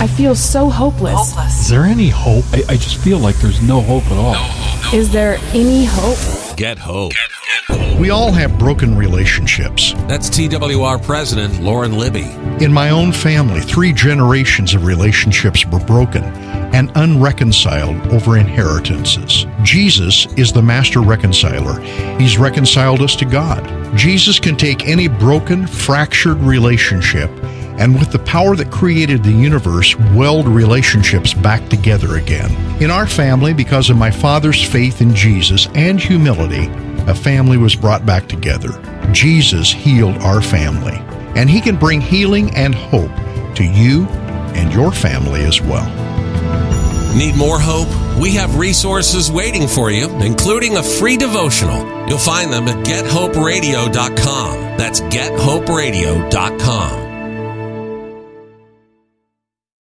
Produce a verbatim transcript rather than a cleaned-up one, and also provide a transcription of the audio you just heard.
I feel so hopeless. Hopeless. Is there any hope? I, I just feel like there's no hope at all. No, no. Is there any hope? Get hope. We all have broken relationships. That's T W R President Lauren Libby. In my own family, three generations of relationships were broken and unreconciled over inheritances. Jesus is the master reconciler. He's reconciled us to God. Jesus can take any broken, fractured relationship and with the power that created the universe, weld relationships back together again. In our family, because of my father's faith in Jesus and humility, a family was brought back together. Jesus healed our family, and he can bring healing and hope to you and your family as well. Need more hope? We have resources waiting for you, including a free devotional. You'll find them at get hope radio dot com. That's get hope radio dot com.